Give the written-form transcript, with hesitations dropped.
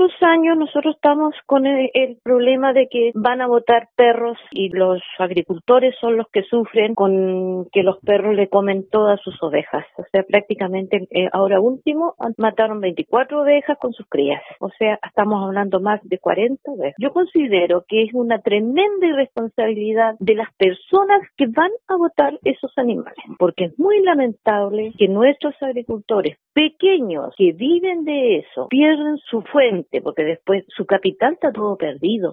los años nosotros estamos con el problema de que van a botar perros y los agricultores son los que sufren con que los perros le comen todas sus ovejas. O sea, prácticamente ahora último mataron 24 ovejas con sus crías. O sea, estamos hablando más de 40 ovejas. Yo considero que es una tremenda irresponsabilidad de las personas que van a botar esos animales, porque es muy lamentable que nuestros agricultores pequeños que viven de eso pierden su fuente, porque después su capital está todo perdido.